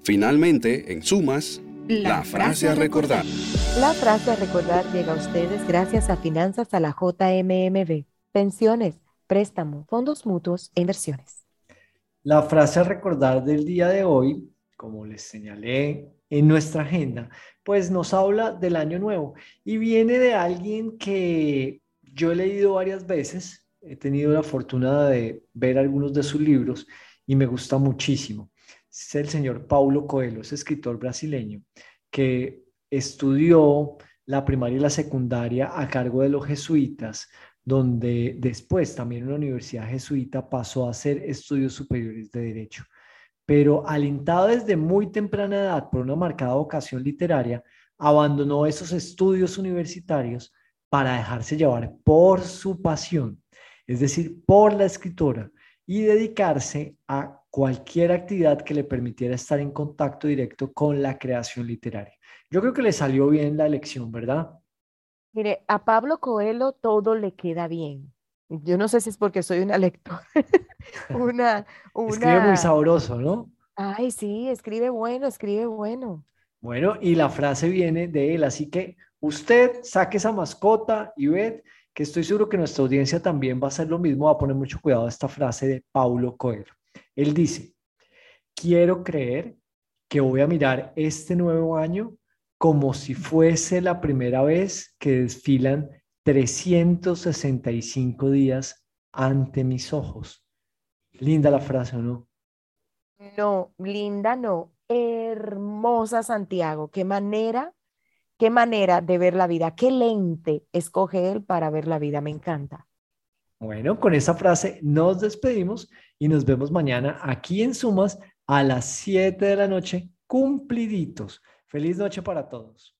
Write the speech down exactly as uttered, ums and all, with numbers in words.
Finalmente, en sumas, la frase a recordar. La frase a recordar llega a ustedes gracias a Finanzas a la J M M B, pensiones, préstamos, fondos mutuos e inversiones. La frase a recordar del día de hoy, como les señalé en nuestra agenda, pues nos habla del año nuevo y viene de alguien que yo he leído varias veces, he tenido la fortuna de ver algunos de sus libros y me gusta muchísimo. Es el señor Paulo Coelho, es escritor brasileño que estudió la primaria y la secundaria a cargo de los jesuitas, donde después también en la Universidad Jesuita pasó a hacer estudios superiores de Derecho. Pero alentado desde muy temprana edad por una marcada vocación literaria, abandonó esos estudios universitarios para dejarse llevar por su pasión, es decir, por la escritora, y dedicarse a cualquier actividad que le permitiera estar en contacto directo con la creación literaria. Yo creo que le salió bien la elección, ¿verdad? Mire, a Pablo Coelho todo le queda bien. Yo no sé si es porque soy una lectora, una, Escribe muy una, sabroso, ¿no? ay, sí, escribe bueno, escribe bueno. Bueno, y la frase viene de él, así que usted saque esa mascota y ved que estoy seguro que nuestra audiencia también va a hacer lo mismo, va a poner mucho cuidado a esta frase de Paulo Coelho. Él dice, quiero creer que voy a mirar este nuevo año como si fuese la primera vez que desfilan trescientos sesenta y cinco días ante mis ojos. Linda la frase, ¿o no? No, linda, no, hermosa Santiago, qué manera, qué manera de ver la vida, qué lente escoge él para ver la vida, me encanta. Bueno, con esa frase nos despedimos y nos vemos mañana aquí en Sumas a las siete de la noche, cumpliditos. Feliz noche para todos.